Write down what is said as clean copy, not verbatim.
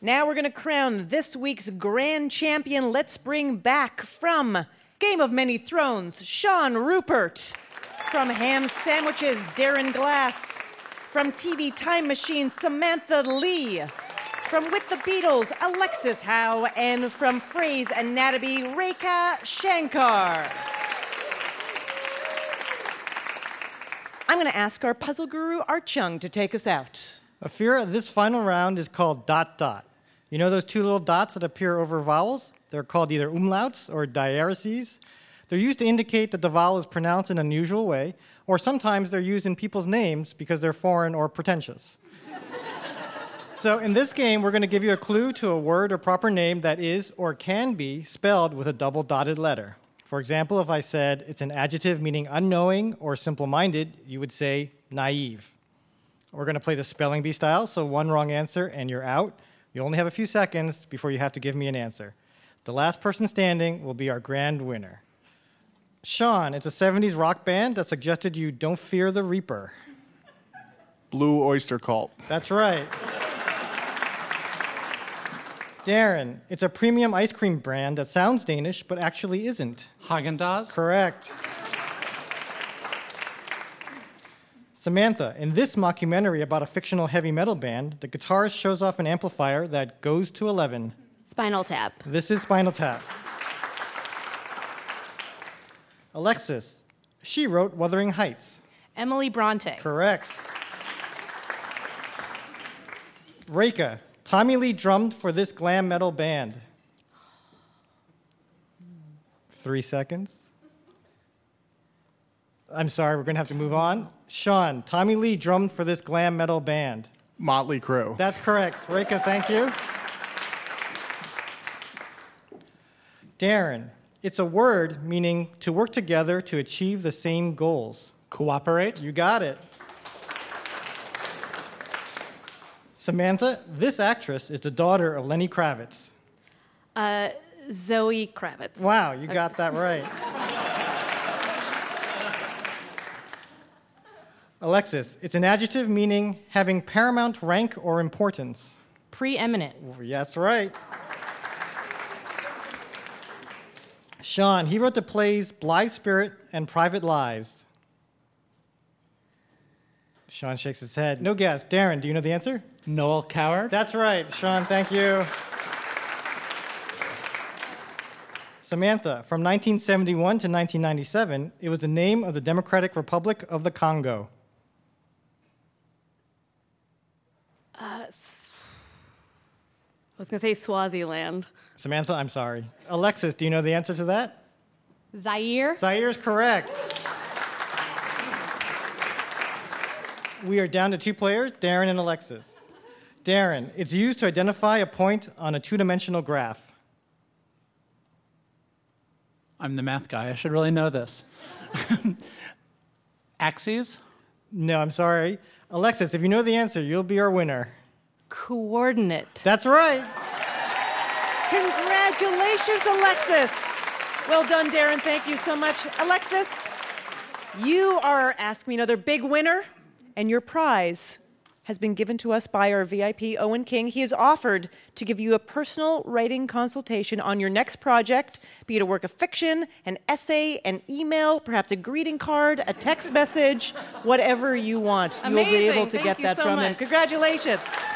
Now we're going to crown this week's grand champion. Let's bring back from Game of Many Thrones, Sean Rupert. From Ham Sandwiches, Darren Glass. From TV Time Machine, Samantha Lee. From With the Beatles, Alexis Howe. And from Phrase Anatomy, Rekha Shankar. I'm going to ask our puzzle guru, Art Chung, to take us out. Ophira, this final round is called dot dot. You know those two little dots that appear over vowels? They're called either umlauts or diareses. They're used to indicate that the vowel is pronounced in an unusual way, or sometimes they're used in people's names because they're foreign or pretentious. So in this game, we're going to give you a clue to a word or proper name that is or can be spelled with a double dotted letter. For example, if I said it's an adjective meaning unknowing or simple-minded, you would say naive. We're going to play the spelling bee style, so one wrong answer and you're out. You only have a few seconds before you have to give me an answer. The last person standing will be our grand winner. Sean, it's a 70s rock band that suggested you don't fear the Reaper. Blue Oyster Cult. That's right. Darren, it's a premium ice cream brand that sounds Danish but actually isn't. Haagen-Dazs? Correct. Samantha, in this mockumentary about a fictional heavy metal band, the guitarist shows off an amplifier that goes to 11. Spinal Tap. This is Spinal Tap. Alexis, she wrote Wuthering Heights. Emily Bronte. Correct. Rekha, Tommy Lee drummed for this glam metal band. 3 seconds. I'm sorry, we're going to have to move on. Sean, Tommy Lee drummed for this glam metal band. Motley Crue. That's correct. Rekha, thank you. Darren, it's a word meaning to work together to achieve the same goals. Cooperate? You got it. Samantha, this actress is the daughter of Lenny Kravitz. Zoe Kravitz. Wow, you got that right. Alexis, it's an adjective meaning having paramount rank or importance. Preeminent. That's right. Sean, he wrote the plays Blithe Spirit and Private Lives. Sean shakes his head. No guess. Darren, do you know the answer? Noel Coward? That's right. Sean, thank you. Samantha, from 1971 to 1997, it was the name of the Democratic Republic of the Congo. I was going to say Swaziland. Samantha, I'm sorry. Alexis, do you know the answer to that? Zaire. Zaire is correct. We are down to 2 players, Darren and Alexis. Darren, it's used to identify a point on a 2-dimensional graph. I'm the math guy. I should really know this. Axes? No, I'm sorry. Alexis, if you know the answer, you'll be our winner. Coordinate. That's right. Congratulations, Alexis. Well done, Darren. Thank you so much. Alexis, you are Ask Me Another big winner, and your prize has been given to us by our VIP, Owen King. He has offered to give you a personal writing consultation on your next project, be it a work of fiction, an essay, an email, perhaps a greeting card, a text message, whatever you want. Amazing. You'll be able to Thank get you that so from him. much. Congratulations.